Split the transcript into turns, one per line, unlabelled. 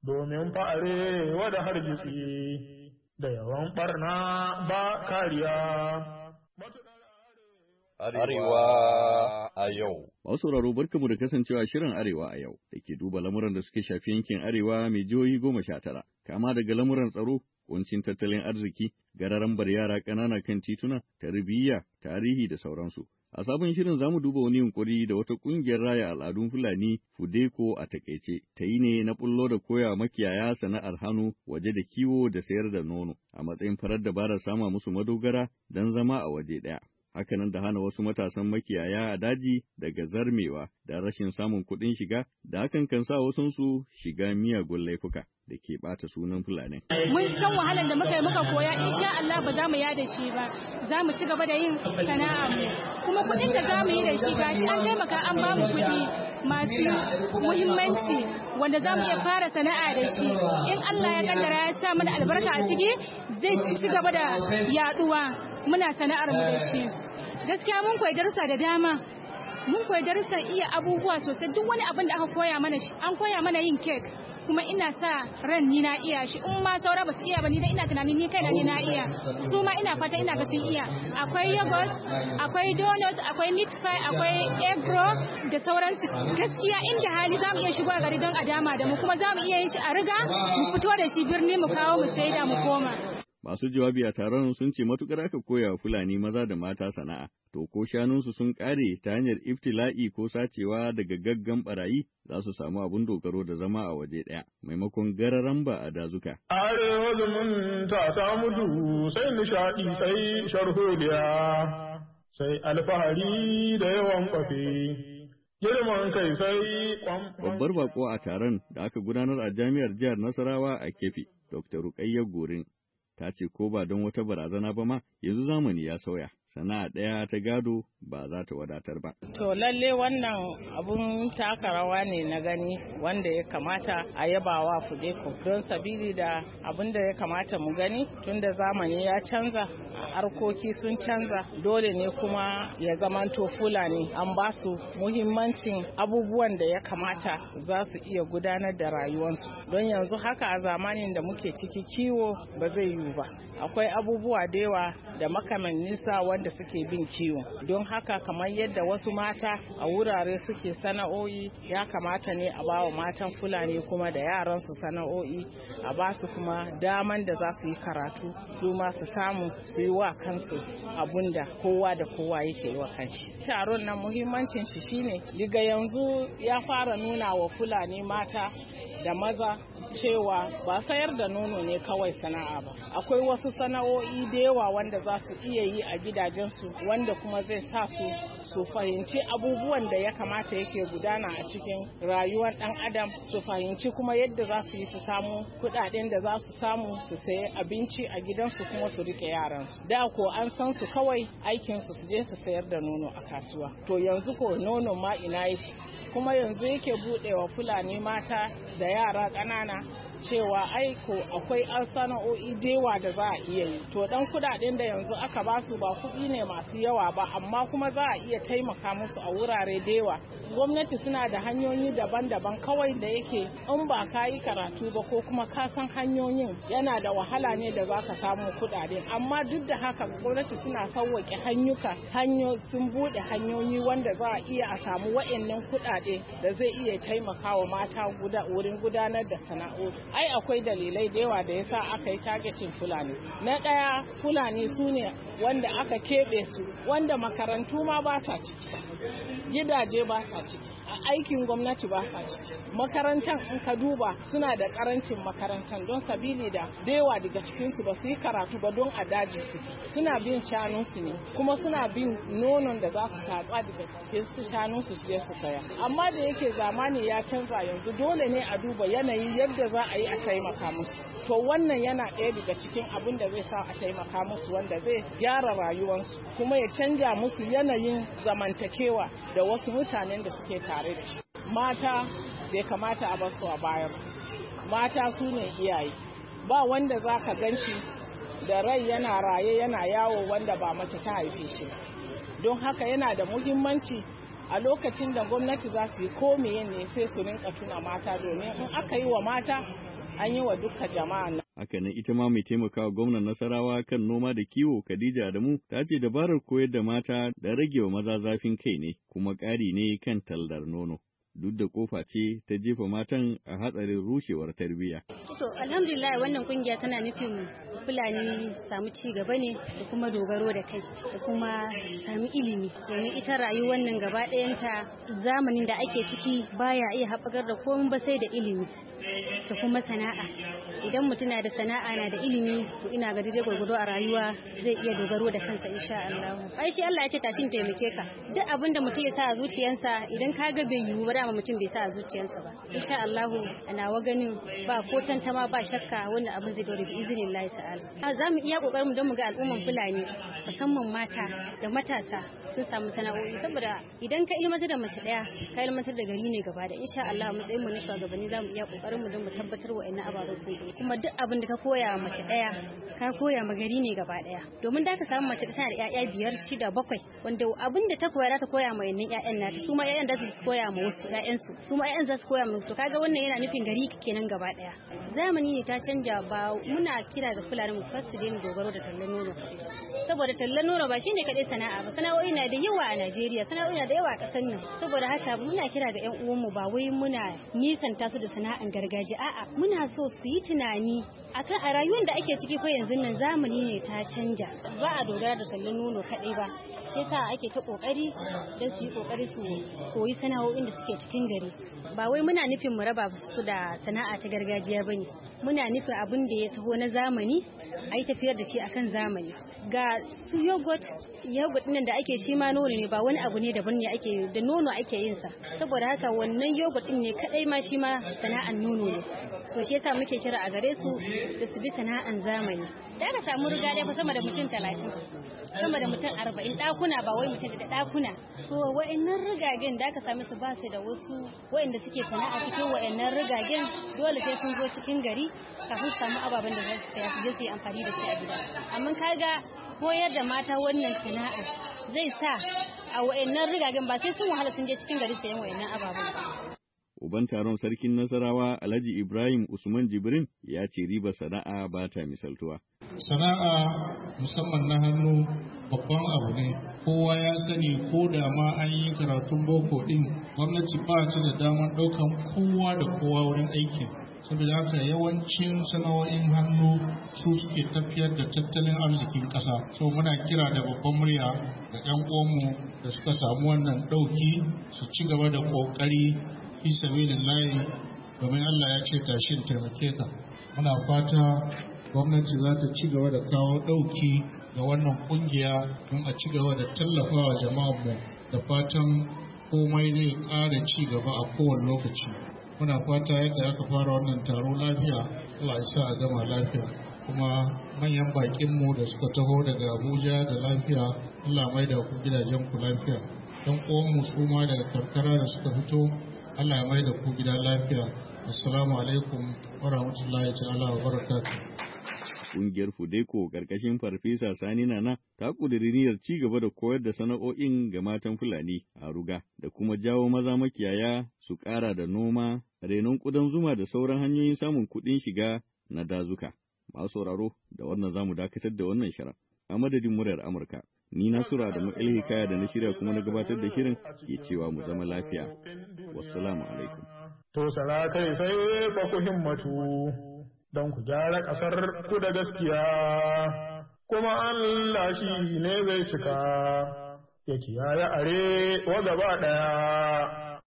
domin fa'are wada hargitsi da yawan ɓarna ba kariya.
Arewa a yau.
Masu sauraro barkamu da kasancewa shirin Arewa a yau da ke duba lamuran da suke shafi yankin Arewa mai jihohi 19, kama daga lamuran tsaro, kuncin tattalin arziki, gararambar yara ƙanana kan tituna, tarbiyya, tarihi da sauransu. A sabon shirin zamu duba wani yunkuri da wata ƙungiyar raya al'adun Fulani Fudeko a takaice ta yi ne na bullo da koya makiyaya sana'ar hannu waje da kiwo da sayar da nono a matsayin farar dabarar sama musu madogara don zama a waje ɗaya. Hakanan da hana wasu matasan makiyaya a daji daga zarmewa da rashin samun kuɗin shiga da hakan kan sa wasunsu shiga miyagun laifuka da ke ɓata sunan Fulani.
Mun san wahalar da muka koya insha Allah ba za mu yada shi ba, za mu ci gaba da yin sana'a mu. Kuma kuɗin da za mu yi da shi gashi an taimaka an ba mu kuɗi masu muhimmanci wanda za mu iya fara sana'a da shi. In Allah ya kaddara ya sa mana albarka a ciki zai ci gaba da yaɗuwa muna sana'ar mu da shi. Gaskiya mun koyi darussa da dama. Mun koyi darussan iya abubuwa sosai duk wani abin da aka koya mana shi an koya mana yin cake kuma ina sa ran ni na iya shi in ma saura ba su iya ba ni dai ina tunanin ni kaina ni na iya su ma ina fata ina ga sun iya akwai yogurt akwai donut akwai meat pie akwai egg roll da sauransu gaskiya inda hali zamu iya shigo a gari don a dama da mu kuma zamu iya yin shi a riga mu fito da shi birni mu kawo mu saida mu koma.
Masu jawabi a taron sun ce matukar aka koya wa Fulani maza da mata sana'a, to ko shanunsu sun ƙare ta hanyar iftila'i ko sacewa daga gaggan barayi za su samu abin dogaro da zama a waje ɗaya, maimakon gararamba a dazuka.
Arewa zumunta ta mutu sai nishaɗi sai sharholiya, sai alfahari da yawan kwafe. Girman kai sai
Babbar bako a taron da aka gudanar a jami'ar jihar Nasarawa a Kefi, Dr. Ruqayyah Gorin. Ta ce ko ba don wata barazana ba ma yanzu zamani ya sauya sana'a ɗaya ta gado ba za ta wadatar ba.
To lalle wannan abun taka rawa ne na gani wanda ya kamata a yabawa Fudeko don sabili da abin da ya kamata mu gani tunda zamani ya canza harkoki sun canza dole ne kuma ya zamanto Fulani an ba su muhimmancin abubuwan da ya kamata za su iya gudanar da rayuwarsu don yanzu haka a zamanin da muke ciki kiwo ba zai yiwu ba akwai abubuwa da yawa da makamanninsa wanda suke bin kiwo don haka kamar yadda wasu mata a wurare suke sana'o'i ya kamata ne a bawa matan Fulani kuma da yaran su sana'o'i a ba su kuma daman da za su yi karatu su ma su samu su yi wa kansu abunda kowa da kowa yake yi wa kanshi. Taron nan muhimmancin shi shine daga yanzu ya fara nuna wa Fulani mata da maza cewa ba sayar da nono ne kawai sana'a ba akwai wasu sana'o'i da yawa wanda za su iya yi a gidajensu wanda kuma zai sa su fahimci abubuwan da ya kamata yake gudana a cikin rayuwar dan adam su fahimci kuma yadda za su yi su samu kudaden da za su samu su sayi abinci a gidansu kuma su rike yaransu da ko an san su kawai aikinsu su je su sayar da nono a kasuwa to yanzu ko nono ma ina yake kuma yanzu yake buɗewa Fulani mata da yara ƙanana cewa aiko akwai sana'o'i dewa da za a iya yi to dan kudaden da yanzu aka basu ba kuɗi ne masu yawa ba amma kuma za a iya taimaka musu a wurare dewa gwamnati suna da hanyoyi daban-daban kawai da yake in ba ka yi karatu ba ko kuma ka san hanyoyin yana da wahala ne da za ka samu kudaden amma duk da haka gwamnati suna sauwaƙe sun buɗe hanyoyi wanda za a iya a samu wa'annan kudade da zai iya taimakawa mata wurin gudanar da sana'o'i ai akwai dalilai da yawa da yasa aka yi targeting Fulani na ɗaya Fulani su ne wanda aka keɓe su wanda makarantu ma ba sa ciki gidaje ba sa ciki a aikin gwamnati ba sa ciki makarantan in ka duba suna da karancin makarantan don sabili da yawa daga cikinsu ba su yi karatu ba don a daji suke suna bin shanunsu ne kuma suna bin nonon da za su tatsa daga cikin su shanunsu su je su saya amma da yake zamani ya canza yanzu dole ne a duba yanayi yadda za a yi a taimaka musu to wannan yana ɗaya daga cikin abin da zai sa a taimaka musu wanda zai gyara rayuwarsu kuma ya canja musu yanayin zamantakewa da wasu mutanen da suke tare da shi mata bai kamata a basu a baya ba mata su ne iyaye ba wanda za ka gan shi da rai yana raye yana yawo wanda ba mace ta haife shi don haka yana da muhimmanci a lokacin da gwamnati za su yi ko meye ne sai su rinka tuna mata domin in aka yi wa mata an yi wa duka jama'a.
Haka nan ita ma mai taimakawa gwamnan Nasarawa kan noma da kiwo Khadija Adamu ta ce dabarar koyar da mata da rage wa maza zafin kai ne kuma ƙari ne kan tallar nono. Duk da kofa ce ta jefa matan a hatsarin rushewar tarbiyya.
To alhamdulillah wannan kungiya tana nufin Fulani samu ci gaba ne da kuma dogaro da kai da kuma sami ilimi. Domin ita rayuwar nan gaba ɗayanta zamanin da ake ciki baya iya haɓakar da komai ba sai da ilimi da kuma sana'a. Idan mutum na da sana'a na da ilimi to ina ga daidai gwargwado a rayuwa zai iya dogaro da kansa insha Allah. Ai shi Allah ya ce tashin taimake ka. Duk abin da mutum ya sa a zuciyarsa idan ka ga bai yiwu ba dama mutum bai sa a zuciyarsa ba. Insha Allah ana wa ganin ba ko tantama ba shakka wannan abin zai dore bi iznillahi ta'ala. Za mu iya kokarin mu don mu ga al'umman Fulani musamman mata da matasa sun samu sana'o'i saboda idan ka ilmantar da mace daya ka ilmantar da gari ne gaba da insha Allah matsayin mu na shugabanni za mu iya kokarin mu don mu tabbatar wa ina ababen sun kuma duk abin da ka koya mace daya ka koya ma gari ne gaba daya domin da ka samu mace tana da ƴaƴa 5, 6, 7 wanda abin da ta koya za ta koya ma yannan ƴaƴan nata su ma ƴaƴan da su koya ma wasu ƴaƴan su ma ƴaƴan za su koya ma to kaga wannan yana nufin gari kenan gaba daya zamani ne ta canja ba muna kira ga Fulani mu fasu daina dogaro da tallan nono saboda tallan nono ba shine kadai sana'a ba sana'o'i na da yawa a Najeriya sana'o'i na da yawa a ƙasar nan saboda haka muna kira ga ƴan uwanmu ba wai muna nisanta su da sana'an gargajiya a'a muna so su yi tunani akan a rayuwar da ake ciki ko yanzu nan zamani ne ta canja ba a dogara da tallan nono kadai ba sai sa ake ta kokari don su yi kokari su koyi sana'o'in da suke cikin gari ba wai muna nufin mu raba su da sana'a ta gargajiya bane muna nufin abin da ya taho na zamani a yi tafiyar da shi akan zamani ga su yogurt nan da ake shi ma nono ne ba wani abu ne daban ne ake da nono ake yin sa saboda haka wannan yogurt din ne kadai ma shi ma sana'an nono ne so shi yasa muke kira a gare su da su bi sana'an zamani da aka samu riga dai fa sama da mutum 30 sama da mutum 40 dakuna ba wai mutum da dakuna so wa'annan rigagen da aka same su ba su da wasu wa'anda suke sana'a cikin wa'annan rigagen dole sai sun zo cikin gari kafin su samu ababen da za su saya su je su yi amfani da shi a gida amma kaga koyar da mata wannan sana'a zai sa a wa'annan rigagen ba sai sun wahala sun je cikin gari sayan wa'annan ababen ba.
Uban taron sarkin Nasarawa Alhaji Ibrahim Usman Jibrin ya ce riba sana'a ba ta misaltuwa.
Sana'a musamman na hannu babban abu ne. Kowa ya sani ko da ma an yi karatun boko din gwamnati ba ta da damar ɗaukan kowa da kowa wurin aiki. Saboda haka yawancin sana'o'in hannu su suke tafiyar da tattalin arzikin ƙasa. So muna kira da babban murya ga 'yan uwanmu da suka samu wannan ɗauki su ci gaba da ƙoƙari fi sabilillahi domin Allah ya ce tashin taimake ka. Muna fata gwamnati za ta ci gaba da kawo ɗauki ga wannan ƙungiya don a ci gaba da tallafawa jama'armu da fatan komai zai ƙara ci gaba a kowane lokaci. Muna fata yadda aka fara wannan taro lafiya, Allah ya sa a gama lafiya. Kuma manyan baƙinmu da suka taho daga Abuja da lafiya, Allah mai da ku gidajenku lafiya. Ɗan uwanmu su ma daga karkara da suka fito, Allah ya mai da ku gida lafiya. Assalamu alaikum wa rahmatullahi ta'ala wa barakatuh.
Ƙungiyar Fudeko ƙarƙashin Farfesa Sani Nana ta ƙudiri niyyar ci gaba da koyar da sana'o'in ga matan Fulani a Ruga da kuma jawo maza makiyaya su ƙara da noma, renon ƙudan zuma da sauran hanyoyin samun kuɗin shiga na dazuka. Masu sauraro da wannan zamu dakatar da wannan shirin. A madadin muryar Amurka, ni Nasura da Makil Hikaya da na shirya kuma na gabatar da shirin ke cewa mu zama lafiya. Wassalamu alaikum.
To sala kai sai fa ku himmatu don ku gyara ƙasar ku da gaskiya, kuma Allah shi ne zai cika, ya kiyaye are wa gaba ɗaya.